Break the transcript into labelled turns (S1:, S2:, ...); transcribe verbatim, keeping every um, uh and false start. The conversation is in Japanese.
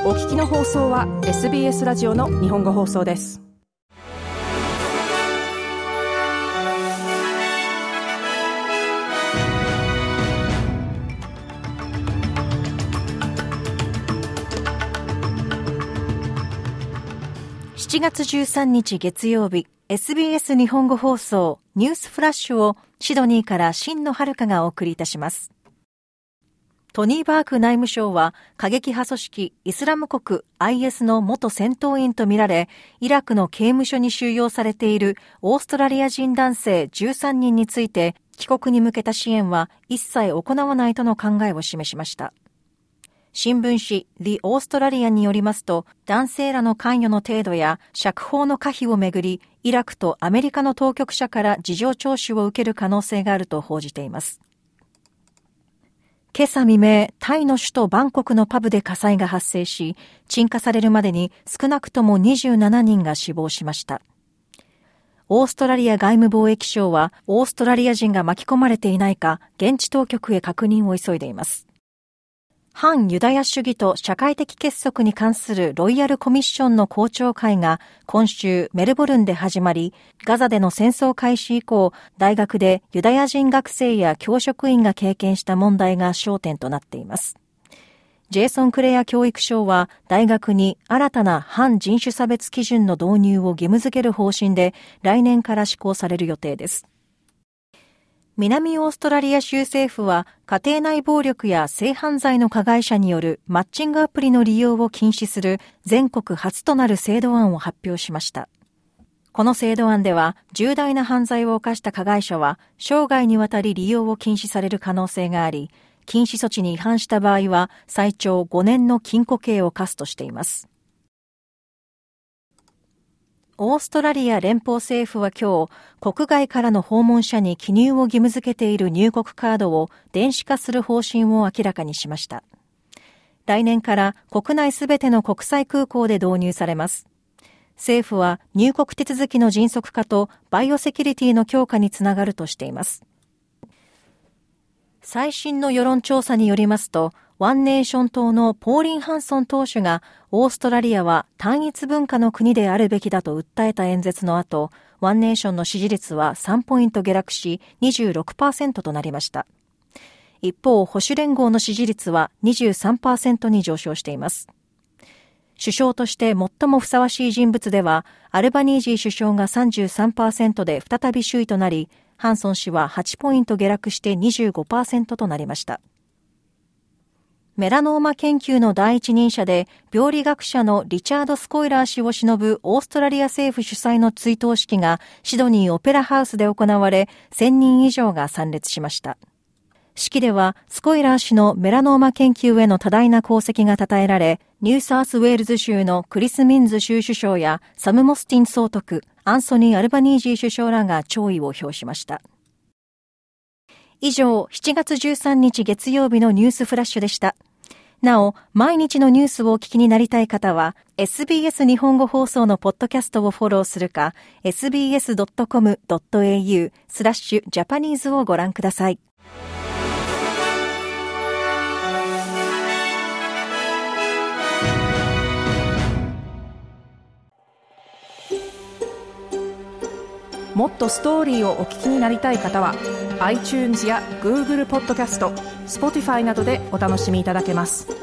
S1: お聞きの放送は エスビーエス ラジオの日本語放送です。しちがつじゅうさんにち月曜日、 エスビーエス 日本語放送ニュースフラッシュをシドニーから新野遥がお送りいたします。トニー・バーク内務相は過激派組織イスラム国 アイエス の元戦闘員とみられ、イラクの刑務所に収容されているオーストラリア人男性じゅうさんにんについて、帰国に向けた支援は一切行わないとの考えを示しました。新聞紙 The Australian によりますと、男性らの関与の程度や釈放の可否をめぐり、イラクとアメリカの当局者から事情聴取を受ける可能性があると報じています。今朝未明、タイの首都バンコクのパブで火災が発生し、鎮火されるまでに少なくともにじゅうななにんが死亡しました。オーストラリア外務貿易省は、オーストラリア人が巻き込まれていないか、現地当局へ確認を急いでいます。反ユダヤ主義と社会的結束に関するロイヤルコミッションの公聴会が今週メルボルンで始まり、ガザでの戦争開始以降、大学でユダヤ人学生や教職員が経験した問題が焦点となっています。ジェイソン・クレア教育相は大学に新たな反人種差別基準の導入を義務付ける方針で、来年から施行される予定です。南オーストラリア州政府は家庭内暴力や性犯罪の加害者によるマッチングアプリの利用を禁止する全国初となる制度案を発表しました。この制度案では、重大な犯罪を犯した加害者は生涯にわたり利用を禁止される可能性があり、禁止措置に違反した場合は最長ごねんの禁錮刑を科すとしています。オーストラリア連邦政府は今日、国外からの訪問者に記入を義務付けている入国カードを電子化する方針を明らかにしました。来年から国内すべての国際空港で導入されます。政府は入国手続きの迅速化とバイオセキュリティの強化につながるとしています。最新の世論調査によりますと、ワンネーション党のポーリン・ハンソン党首が、オーストラリアは単一文化の国であるべきだと訴えた演説の後、ワンネーションの支持率はさんポイント下落し にじゅうろくパーセント となりました。一方、保守連合の支持率は にじゅうさんパーセント に上昇しています。首相として最もふさわしい人物では、アルバニージー首相が さんじゅうさんパーセント で再び首位となり、ハンソン氏ははちポイント下落して にじゅうごパーセント となりました。メラノーマ研究の第一人者で病理学者のリチャード・スコイラー氏を偲ぶオーストラリア政府主催の追悼式がシドニーオペラハウスで行われ、せんにん以上が参列しました。式ではスコイラー氏のメラノーマ研究への多大な功績が称えられ、ニューサウスウェールズ州のクリス・ミンズ州首相やサム・モスティン総督、アンソニー・アルバニージー首相らが弔意を表しました。以上、しちがつじゅうさんにち月曜日のニュースフラッシュでした。なお、毎日のニュースをお聞きになりたい方は、エスビーエス 日本語放送のポッドキャストをフォローするか、エスビーエスドットコムドットエーユー スラッシュジャパニーズをご覧ください。もっとストーリーをお聞きになりたい方は iTunes や Google ポッドキャスト、Spotify などでお楽しみいただけます。